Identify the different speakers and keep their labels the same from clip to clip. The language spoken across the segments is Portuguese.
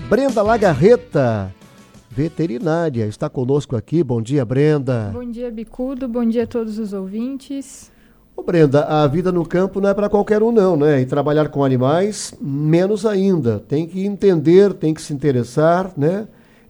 Speaker 1: Brenda Lagarreta, veterinária, está conosco aqui. Bom dia, Brenda.
Speaker 2: Bom dia, Bicudo. Bom dia a todos os ouvintes.
Speaker 1: Ô, Brenda, a vida no campo não é para qualquer um não, né? E trabalhar com animais, menos ainda. Tem que entender, tem que se interessar, né?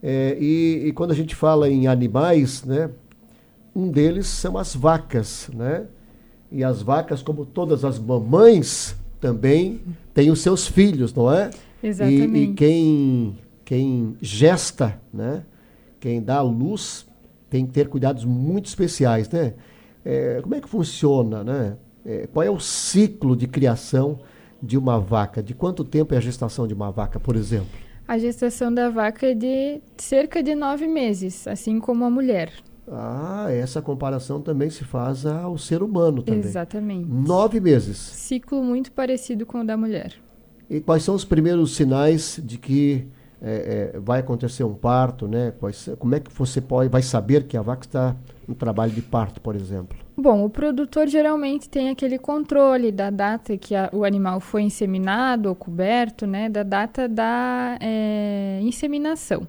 Speaker 1: E quando a gente fala em animais, né? Um deles são as vacas, né? E as vacas, como todas as mamães, também têm os seus filhos, não é?
Speaker 2: Exatamente.
Speaker 1: E quem gesta, né? Quem dá à luz, tem que ter cuidados muito especiais, né? Como é que funciona, né? Qual é o ciclo de criação de uma vaca? De quanto tempo é a gestação de uma vaca, por exemplo?
Speaker 2: A gestação da vaca é de cerca de 9 meses, assim como a mulher.
Speaker 1: Essa comparação também se faz ao ser humano também.
Speaker 2: Exatamente.
Speaker 1: 9 meses.
Speaker 2: Ciclo muito parecido com o da mulher.
Speaker 1: E quais são os primeiros sinais de que vai acontecer um parto, né? Como é que você vai saber que a vaca está no trabalho de parto, por exemplo?
Speaker 2: Bom, o produtor geralmente tem aquele controle da data que o animal foi inseminado ou coberto, né? Da data da inseminação.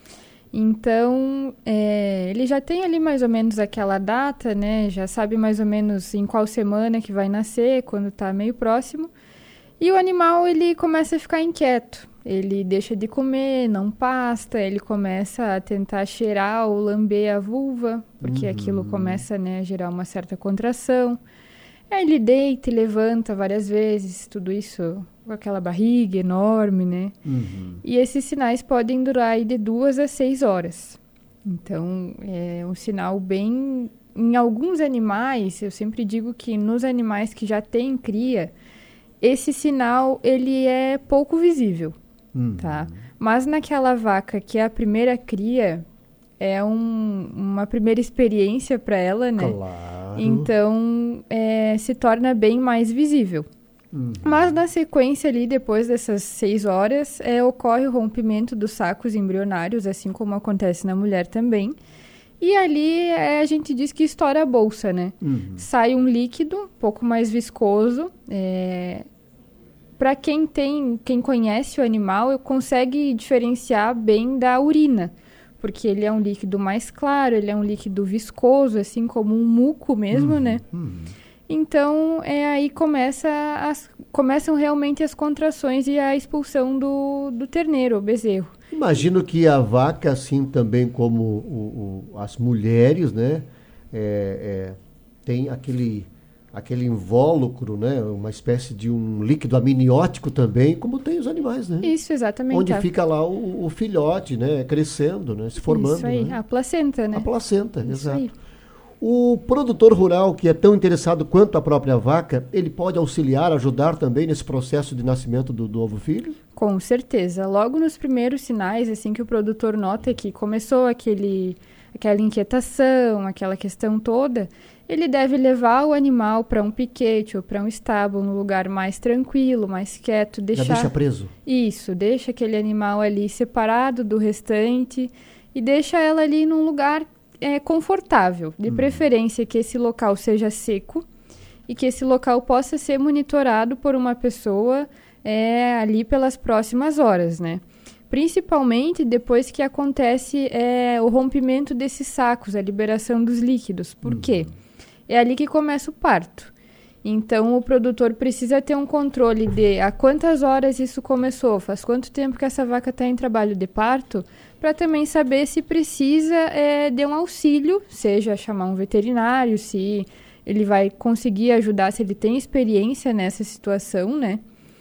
Speaker 2: Então, ele já tem ali mais ou menos aquela data, né? Já sabe mais ou menos em qual semana que vai nascer, quando está meio próximo. E o animal, ele começa a ficar inquieto. Ele deixa de comer, não pasta, ele começa a tentar cheirar ou lamber a vulva, porque aquilo começa, né, a gerar uma certa contração. Aí ele deita e levanta várias vezes, tudo isso com aquela barriga enorme, né? E esses sinais podem durar aí de 2 a 6 horas. Então, é um sinal bem... Em alguns animais, eu sempre digo que nos animais que já têm cria, esse sinal, ele é pouco visível, tá? Mas naquela vaca que é a primeira cria, é uma primeira experiência para ela, né?
Speaker 1: Claro.
Speaker 2: Então, se torna bem mais visível. Mas na sequência ali, depois dessas 6 horas, ocorre o rompimento dos sacos embrionários, assim como acontece na mulher também. E ali a gente diz que estoura a bolsa, né? Sai um líquido um pouco mais viscoso. Para quem conhece o animal, consegue diferenciar bem da urina, porque ele é um líquido mais claro, ele é um líquido viscoso, assim como um muco mesmo, né? Então, aí começam realmente as contrações e a expulsão do terneiro, o bezerro.
Speaker 1: Imagino que a vaca, assim também como as mulheres, né? Tem aquele invólucro, né? Uma espécie de um líquido amniótico também, como tem os animais, né?
Speaker 2: Isso, exatamente.
Speaker 1: Onde fica lá o filhote, né? Crescendo, né? Se formando.
Speaker 2: Isso aí,
Speaker 1: né?
Speaker 2: a placenta, né?
Speaker 1: A placenta,
Speaker 2: Isso
Speaker 1: exato.
Speaker 2: aí.
Speaker 1: O produtor rural, que é tão interessado quanto a própria vaca, ele pode auxiliar, ajudar também nesse processo de nascimento do novo filho?
Speaker 2: Com certeza. Logo nos primeiros sinais, assim que o produtor nota que começou aquela inquietação, aquela questão toda, ele deve levar o animal para um piquete ou para um estábulo, num lugar mais tranquilo, mais quieto.
Speaker 1: Já deixa preso?
Speaker 2: Isso, deixa aquele animal ali separado do restante e deixa ela ali num lugar confortável. De preferência que esse local seja seco e que esse local possa ser monitorado por uma pessoa ali pelas próximas horas, né? Principalmente depois que acontece o rompimento desses sacos, a liberação dos líquidos. Por quê? É ali que começa o parto. Então, o produtor precisa ter um controle de a quantas horas isso começou, faz quanto tempo que essa vaca está em trabalho de parto, para também saber se precisa de um auxílio, seja chamar um veterinário, se ele vai conseguir ajudar, se ele tem experiência nessa situação, né?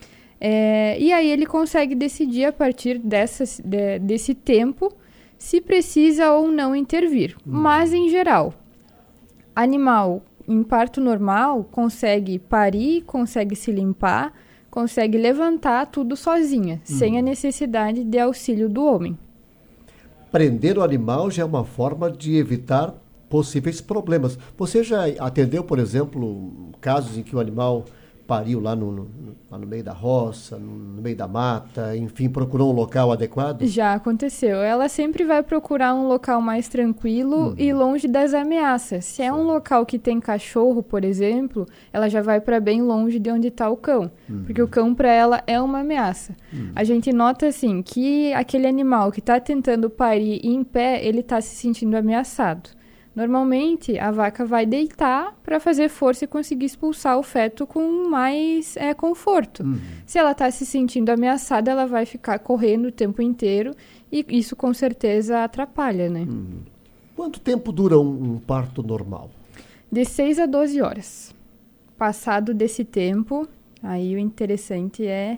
Speaker 2: E aí ele consegue decidir a partir desse tempo se precisa ou não intervir. Mas, em geral, animal em parto normal consegue parir, consegue se limpar, consegue levantar tudo sozinha, sem a necessidade de auxílio do homem.
Speaker 1: Prender o animal já é uma forma de evitar possíveis problemas. Você já atendeu, por exemplo, casos em que o animal pariu lá lá no meio da roça, no meio da mata, enfim, procurou um local adequado?
Speaker 2: Já aconteceu. Ela sempre vai procurar um local mais tranquilo e longe das ameaças. Se é um local que tem cachorro, por exemplo, ela já vai para bem longe de onde está o cão, porque o cão para ela é uma ameaça. A gente nota assim que aquele animal que está tentando parir em pé, ele está se sentindo ameaçado. Normalmente, a vaca vai deitar para fazer força e conseguir expulsar o feto com mais conforto. Se ela está se sentindo ameaçada, ela vai ficar correndo o tempo inteiro e isso com certeza atrapalha, né?
Speaker 1: Quanto tempo dura um parto normal?
Speaker 2: De 6 a 12 horas. Passado desse tempo, aí o interessante é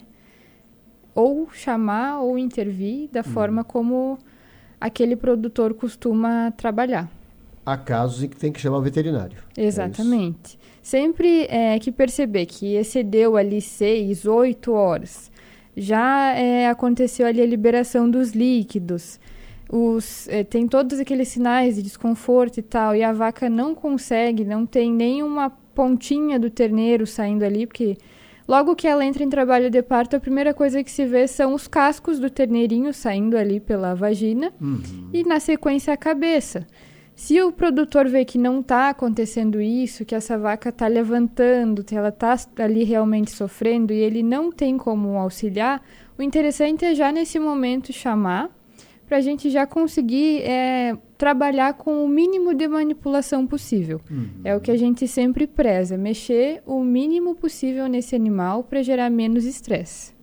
Speaker 2: ou chamar ou intervir da forma como aquele produtor costuma trabalhar.
Speaker 1: Há casos em que tem que chamar o veterinário.
Speaker 2: Exatamente. Sempre que perceber que excedeu ali 6, 8 horas, já aconteceu ali a liberação dos líquidos, tem todos aqueles sinais de desconforto e tal, e a vaca não consegue, não tem nenhuma pontinha do terneiro saindo ali, porque logo que ela entra em trabalho de parto, a primeira coisa que se vê são os cascos do terneirinho saindo ali pela vagina e na sequência a cabeça. Se o produtor vê que não está acontecendo isso, que essa vaca está levantando, que ela está ali realmente sofrendo e ele não tem como auxiliar, o interessante é já nesse momento chamar para a gente já conseguir trabalhar com o mínimo de manipulação possível. É o que a gente sempre preza, mexer o mínimo possível nesse animal para gerar menos estresse.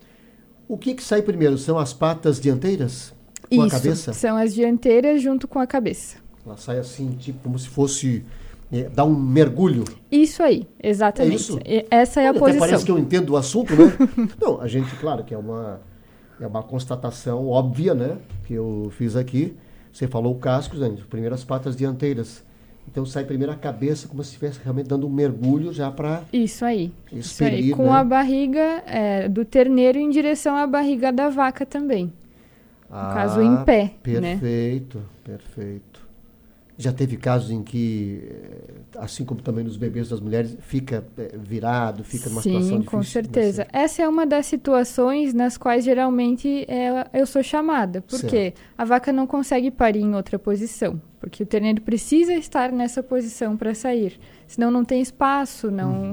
Speaker 1: O que sai primeiro? São as patas dianteiras? Com a cabeça?
Speaker 2: São as dianteiras junto com a cabeça.
Speaker 1: Ela sai assim, tipo, como se fosse dar um mergulho.
Speaker 2: Isso aí, exatamente.
Speaker 1: É isso?
Speaker 2: Essa é a posição.
Speaker 1: Parece que eu entendo o assunto, né? Não, a gente, claro, que é uma constatação óbvia, né? Que eu fiz aqui. Você falou o casco, né? Primeiras patas dianteiras. Então sai primeiro a cabeça, como se estivesse realmente dando um mergulho já para
Speaker 2: Isso aí.
Speaker 1: expelir,
Speaker 2: com
Speaker 1: né?
Speaker 2: a barriga do terneiro em direção à barriga da vaca também. No caso, em pé.
Speaker 1: Perfeito,
Speaker 2: né?
Speaker 1: Perfeito. Já teve casos em que, assim como também nos bebês das mulheres, fica virado, fica numa situação difícil? Sim,
Speaker 2: com certeza. Essa é uma das situações nas quais geralmente eu sou chamada, porque a vaca não consegue parir em outra posição, porque o terneiro precisa estar nessa posição para sair, senão não tem espaço,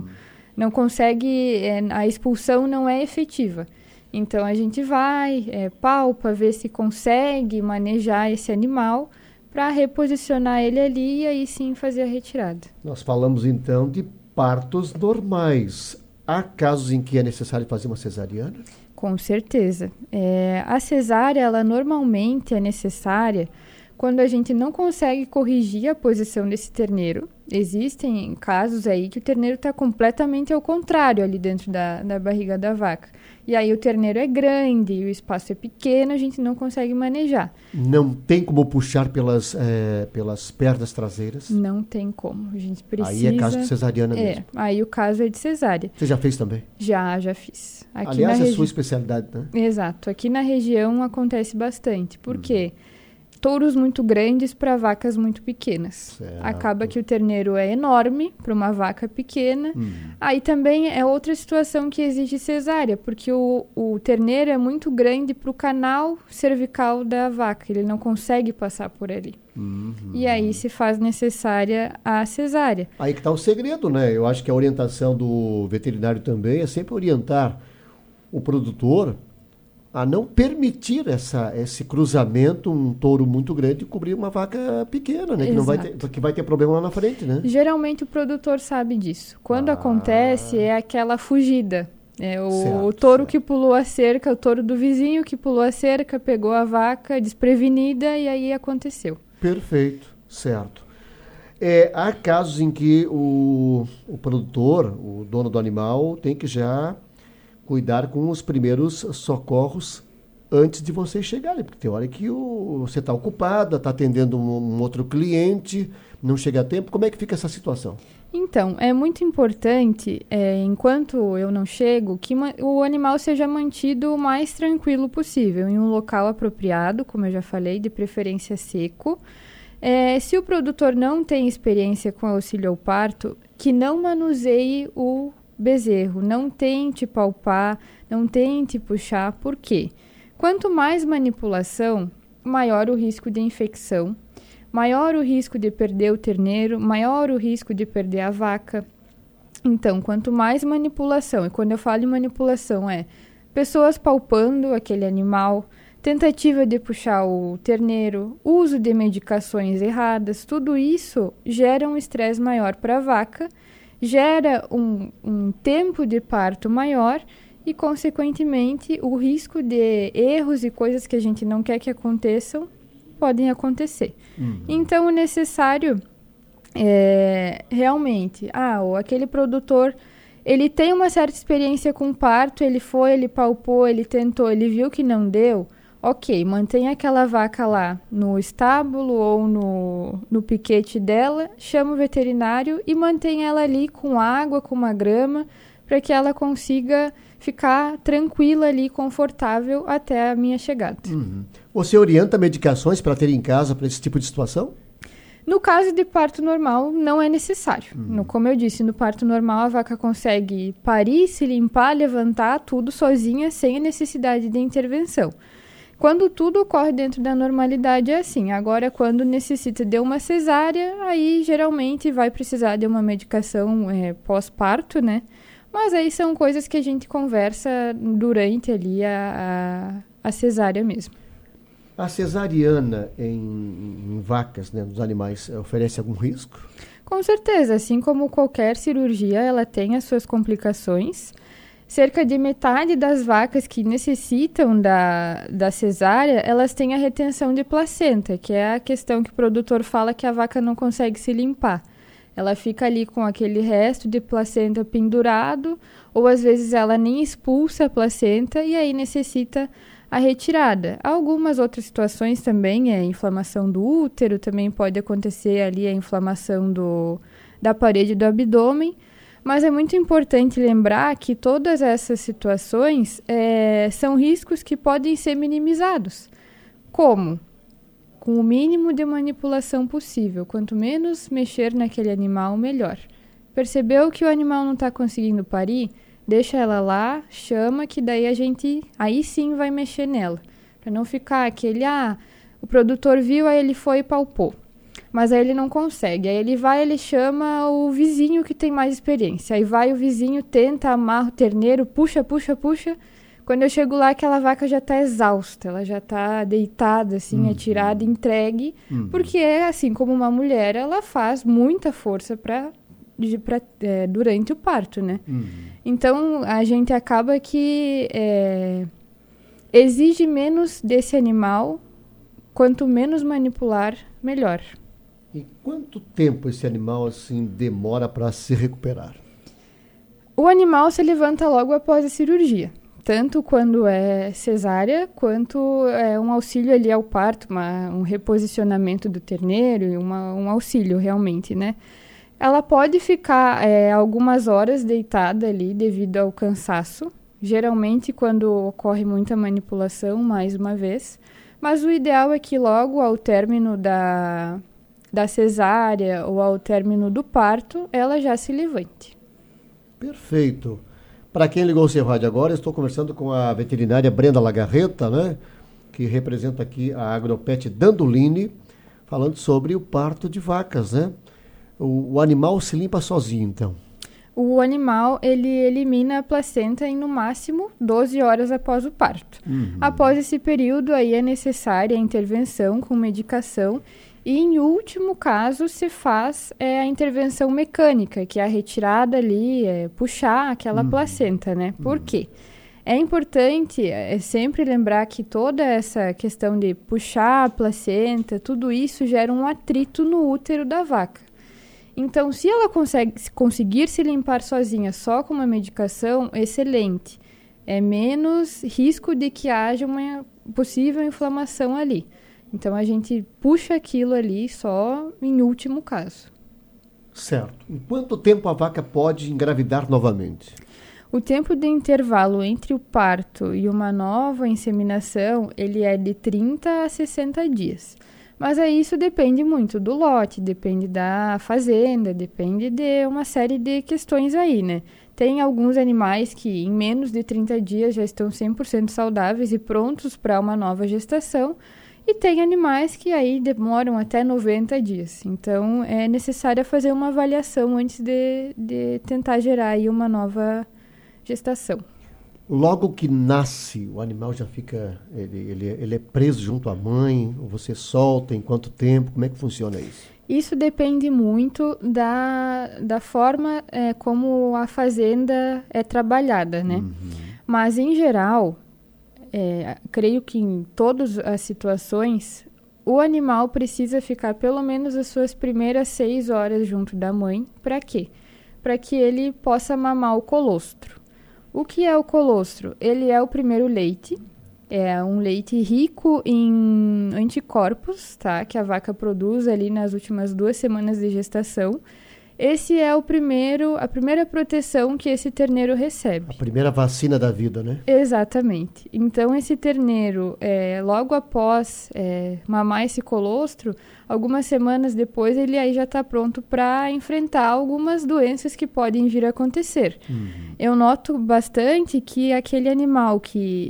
Speaker 2: não consegue, a expulsão não é efetiva. Então a gente vai, palpa, vê se consegue manejar esse animal, para reposicionar ele ali e aí sim fazer a retirada.
Speaker 1: Nós falamos então de partos normais. Há casos em que é necessário fazer uma cesariana?
Speaker 2: Com certeza. A cesárea, ela normalmente é necessária quando a gente não consegue corrigir a posição desse terneiro. Existem casos aí que o terneiro está completamente ao contrário ali dentro da barriga da vaca. E aí o terneiro é grande, o espaço é pequeno, a gente não consegue manejar.
Speaker 1: Não tem como puxar pelas pernas traseiras?
Speaker 2: Não tem como, a gente precisa...
Speaker 1: Aí é caso de cesariana mesmo?
Speaker 2: Aí o caso é de cesárea.
Speaker 1: Você já fez também?
Speaker 2: Já fiz. Aqui
Speaker 1: aliás, é a sua especialidade, né?
Speaker 2: Exato, aqui na região acontece bastante, porque touros muito grandes para vacas muito pequenas.
Speaker 1: Certo.
Speaker 2: Acaba que o terneiro é enorme para uma vaca pequena. Aí também é outra situação que exige cesárea, porque o terneiro é muito grande para o canal cervical da vaca. Ele não consegue passar por ali. E aí se faz necessária a cesárea.
Speaker 1: Aí que está o segredo, né? Eu acho que a orientação do veterinário também é sempre orientar o produtor a não permitir esse cruzamento, um touro muito grande, cobrir uma vaca pequena, né? Que vai ter problema lá na frente, né?
Speaker 2: Geralmente o produtor sabe disso. Quando acontece, é aquela fugida. O touro que pulou a cerca, o touro do vizinho que pulou a cerca, pegou a vaca desprevenida e aí aconteceu.
Speaker 1: Perfeito, certo. Há casos em que o produtor, o dono do animal, tem que já cuidar com os primeiros socorros antes de você chegar ali, porque tem hora que você está ocupada, está atendendo um outro cliente, não chega a tempo. Como é que fica essa situação?
Speaker 2: Então, é muito importante, enquanto eu não chego, que o animal seja mantido o mais tranquilo possível, em um local apropriado, como eu já falei, de preferência seco. Se o produtor não tem experiência com auxílio ao parto, que não manuseie o bezerro, não tente palpar, não tente puxar. Por quê? Quanto mais manipulação, maior o risco de infecção, maior o risco de perder o terneiro, maior o risco de perder a vaca. Então, quanto mais manipulação, e quando eu falo em manipulação é pessoas palpando aquele animal, tentativa de puxar o terneiro, uso de medicações erradas, tudo isso gera um estresse maior para a vaca, gera um tempo de parto maior e, consequentemente, o risco de erros e coisas que a gente não quer que aconteçam podem acontecer. Então, o necessário é realmente, aquele produtor, ele tem uma certa experiência com parto, ele foi, ele palpou, ele tentou, ele viu que não deu, ok, mantenha aquela vaca lá no estábulo ou no piquete dela, chama o veterinário e mantenha ela ali com água, com uma grama, para que ela consiga ficar tranquila ali, confortável até a minha chegada.
Speaker 1: Você orienta medicações para ter em casa para esse tipo de situação?
Speaker 2: No caso de parto normal, não é necessário. Como eu disse, no parto normal a vaca consegue parir, se limpar, levantar tudo sozinha, sem a necessidade de intervenção. Quando tudo ocorre dentro da normalidade é assim. Agora, quando necessita de uma cesárea, aí geralmente vai precisar de uma medicação pós-parto, né? Mas aí são coisas que a gente conversa durante ali a cesárea mesmo.
Speaker 1: A cesariana em vacas, né, nos animais, oferece algum risco?
Speaker 2: Com certeza, assim como qualquer cirurgia, ela tem as suas complicações. Cerca de metade das vacas que necessitam da cesárea, elas têm a retenção de placenta, que é a questão que o produtor fala que a vaca não consegue se limpar. Ela fica ali com aquele resto de placenta pendurado, ou às vezes ela nem expulsa a placenta e aí necessita a retirada. Algumas outras situações também, a inflamação do útero, também pode acontecer ali a inflamação da parede do abdômen, mas é muito importante lembrar que todas essas situações são riscos que podem ser minimizados. Como? Com o mínimo de manipulação possível. Quanto menos mexer naquele animal, melhor. Percebeu que o animal não está conseguindo parir? Deixa ela lá, chama, que daí a gente, aí sim vai mexer nela. Para não ficar aquele, o produtor viu, aí ele foi e palpou. Mas aí ele não consegue. Aí ele vai, ele chama o vizinho que tem mais experiência. Aí vai o vizinho, tenta, amarra o terneiro, puxa. Quando eu chego lá, aquela vaca já está exausta, ela já está deitada, assim, atirada, entregue. Porque, assim como uma mulher, ela faz muita força durante o parto, né? Então, a gente acaba que exige menos desse animal, quanto menos manipular, melhor.
Speaker 1: E quanto tempo esse animal, assim, demora para se recuperar?
Speaker 2: O animal se levanta logo após a cirurgia. Tanto quando é cesárea, quanto um auxílio ali ao parto, um reposicionamento do terneiro e um auxílio realmente, né? Ela pode ficar algumas horas deitada ali devido ao cansaço, geralmente quando ocorre muita manipulação, mais uma vez. Mas o ideal é que logo ao término da cesárea ou ao término do parto, ela já se levante.
Speaker 1: Perfeito. Para quem ligou o seu rádio agora, estou conversando com a veterinária Brenda Lagarreta, né, que representa aqui a Agropet Dandolini, falando sobre o parto de vacas, né? O animal se limpa sozinho, então?
Speaker 2: O animal, ele elimina a placenta em, no máximo, 12 horas após o parto. Após esse período, aí é necessária a intervenção com medicação e, em último caso, se faz a intervenção mecânica, que é a retirada ali, puxar aquela placenta, né? Por quê? É importante sempre lembrar que toda essa questão de puxar a placenta, tudo isso gera um atrito no útero da vaca. Então, se ela conseguir se limpar sozinha só com uma medicação, excelente. É menos risco de que haja uma possível inflamação ali. Então, a gente puxa aquilo ali só em último caso.
Speaker 1: Certo. Em quanto tempo a vaca pode engravidar novamente?
Speaker 2: O tempo de intervalo entre o parto e uma nova inseminação, ele é de 30 a 60 dias. Mas aí isso depende muito do lote, depende da fazenda, depende de uma série de questões aí, né? Tem alguns animais que em menos de 30 dias já estão 100% saudáveis e prontos para uma nova gestação. E tem animais que aí demoram até 90 dias. Então, é necessário fazer uma avaliação antes de tentar gerar aí uma nova gestação.
Speaker 1: Logo que nasce, o animal já fica, ele é preso junto à mãe, ou você solta em quanto tempo? Como é que funciona isso?
Speaker 2: Isso depende muito da forma como a fazenda é trabalhada, né? Uhum. Mas, em geral, creio que em todas as situações, o animal precisa ficar pelo menos as suas primeiras 6 horas junto da mãe. Para quê? Para que ele possa mamar o colostro. O que é o colostro? Ele é o primeiro leite. É um leite rico em anticorpos, tá? Que a vaca produz ali nas últimas 2 semanas de gestação. Esse é a primeira proteção que esse terneiro recebe.
Speaker 1: A primeira vacina da vida, né?
Speaker 2: Exatamente. Então, esse terneiro, logo após mamar esse colostro, algumas semanas depois, ele aí já está pronto para enfrentar algumas doenças que podem vir a acontecer. Uhum. Eu noto bastante que aquele animal que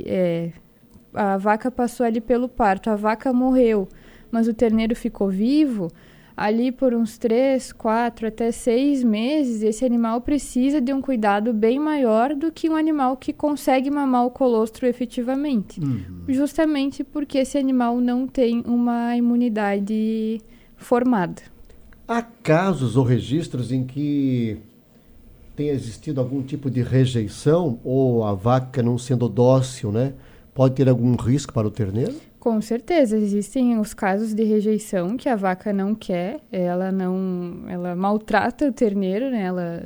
Speaker 2: a vaca passou ali pelo parto, a vaca morreu, mas o terneiro ficou vivo, ali por uns 3, 4, até 6 meses, esse animal precisa de um cuidado bem maior do que um animal que consegue mamar o colostro efetivamente. Uhum. Justamente porque esse animal não tem uma imunidade formada.
Speaker 1: Há casos ou registros em que tenha existido algum tipo de rejeição, ou a vaca não sendo dócil, né? Pode ter algum risco para o terneiro?
Speaker 2: Com certeza, existem os casos de rejeição que a vaca não quer, ela maltrata o terneiro, né? Ela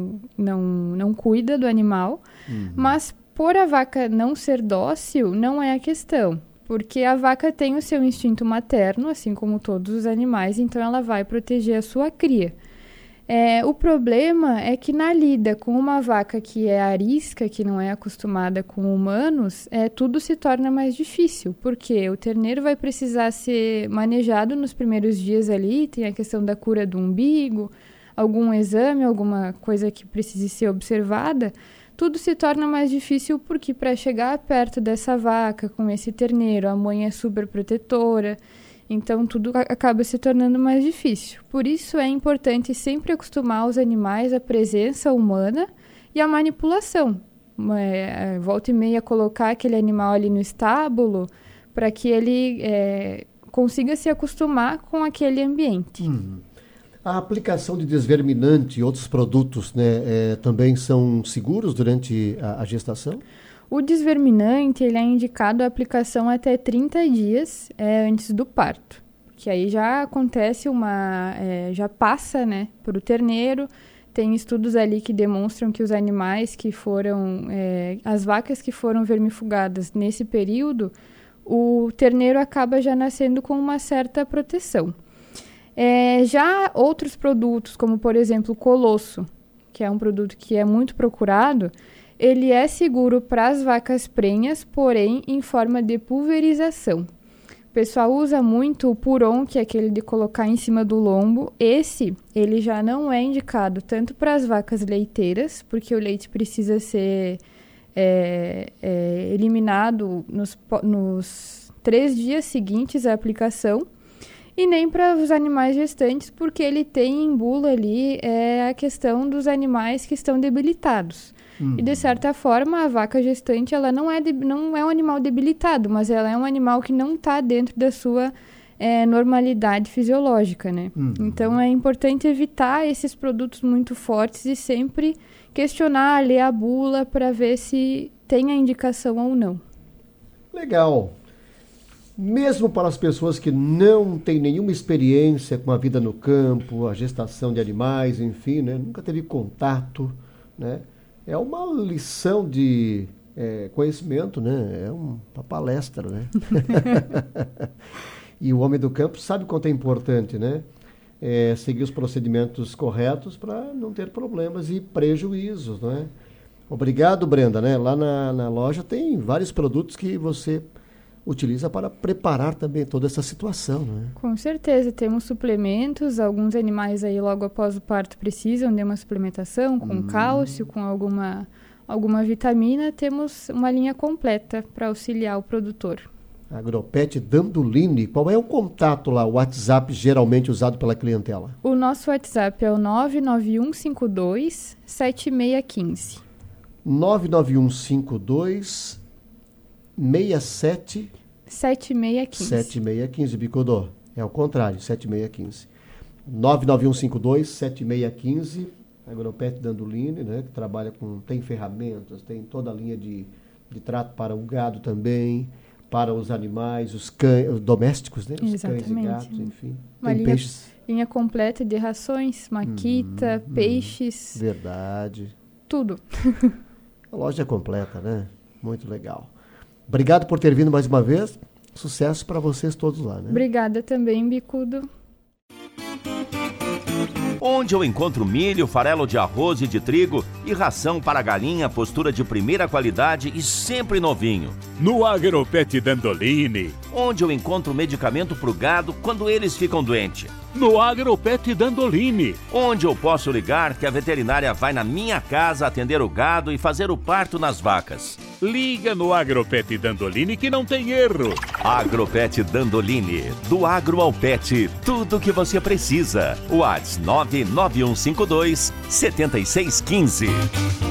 Speaker 2: não cuida do animal, mas por a vaca não ser dócil, não é a questão, porque a vaca tem o seu instinto materno, assim como todos os animais, então ela vai proteger a sua cria. O problema é que na lida com uma vaca que é arisca, que não é acostumada com humanos, tudo se torna mais difícil, porque o terneiro vai precisar ser manejado nos primeiros dias ali, tem a questão da cura do umbigo, algum exame, alguma coisa que precise ser observada, tudo se torna mais difícil porque para chegar perto dessa vaca com esse terneiro, a mãe é super protetora. Então, tudo acaba se tornando mais difícil. Por isso, é importante sempre acostumar os animais à presença humana e à manipulação. Volta e meia, colocar aquele animal ali no estábulo para que ele consiga se acostumar com aquele ambiente.
Speaker 1: A aplicação de desverminante e outros produtos, né, também são seguros durante a gestação?
Speaker 2: O desverminante, ele é indicado a aplicação até 30 dias antes do parto, que aí já acontece já passa, né, para o terneiro. Tem estudos ali que demonstram que os animais que foram, as vacas que foram vermifugadas nesse período, o terneiro acaba já nascendo com uma certa proteção. Já outros produtos, como por exemplo o colosso, que é um produto que é muito procurado, ele é seguro para as vacas prenhas, porém em forma de pulverização. O pessoal usa muito o puron, que é aquele de colocar em cima do lombo. Ele já não é indicado tanto para as vacas leiteiras, porque o leite precisa ser eliminado nos 3 dias seguintes à aplicação, e nem para os animais gestantes, porque ele tem em bula ali a questão dos animais que estão debilitados. E, de certa forma, a vaca gestante ela não é um animal debilitado, mas ela é um animal que não está dentro da sua normalidade fisiológica, né? Então, é importante evitar esses produtos muito fortes e sempre questionar, ler a bula para ver se tem a indicação ou não.
Speaker 1: Legal. Mesmo para as pessoas que não têm nenhuma experiência com a vida no campo, a gestação de animais, enfim, né? Nunca teve contato, né? É uma lição de conhecimento, né? É uma palestra, né? E o homem do campo sabe quanto é importante, né? Seguir os procedimentos corretos para não ter problemas e prejuízos, né? Obrigado, Brenda, né? Lá na loja tem vários produtos que você utiliza para preparar também toda essa situação, né?
Speaker 2: Com certeza, temos suplementos, alguns animais aí logo após o parto precisam de uma suplementação com cálcio, com alguma vitamina, temos uma linha completa para auxiliar o produtor.
Speaker 1: Agropet Dandolini, qual é o contato lá, o WhatsApp geralmente usado pela clientela?
Speaker 2: O nosso WhatsApp é o 99152 7615.
Speaker 1: 99152 7615, Bicudo. É o contrário, 7615. 99152-7615. Agropet Dandolini, né? Que trabalha tem ferramentas, tem toda a linha de trato para o gado também, para os animais, os cães, os domésticos, né? Os
Speaker 2: Exatamente.
Speaker 1: Cães e gatos, enfim.
Speaker 2: Uma
Speaker 1: tem peixes.
Speaker 2: Linha completa de rações, maquita, peixes.
Speaker 1: Verdade.
Speaker 2: Tudo.
Speaker 1: A loja é completa, né? Muito legal. Obrigado por ter vindo mais uma vez. Sucesso para vocês todos lá, né?
Speaker 2: Obrigada também, Bicudo.
Speaker 3: Onde eu encontro milho, farelo de arroz e de trigo e ração para galinha, postura de primeira qualidade e sempre novinho.
Speaker 4: No Agropet Dandolini.
Speaker 3: Onde eu encontro medicamento para o gado quando eles ficam doentes.
Speaker 4: No Agropet Dandolini.
Speaker 3: Onde eu posso ligar que a veterinária vai na minha casa atender o gado e fazer o parto nas vacas.
Speaker 4: Liga no Agropet Dandolini que não tem erro.
Speaker 3: Agropet Dandolini, do agro ao pet, tudo que você precisa. WhatsApp 99152 7615.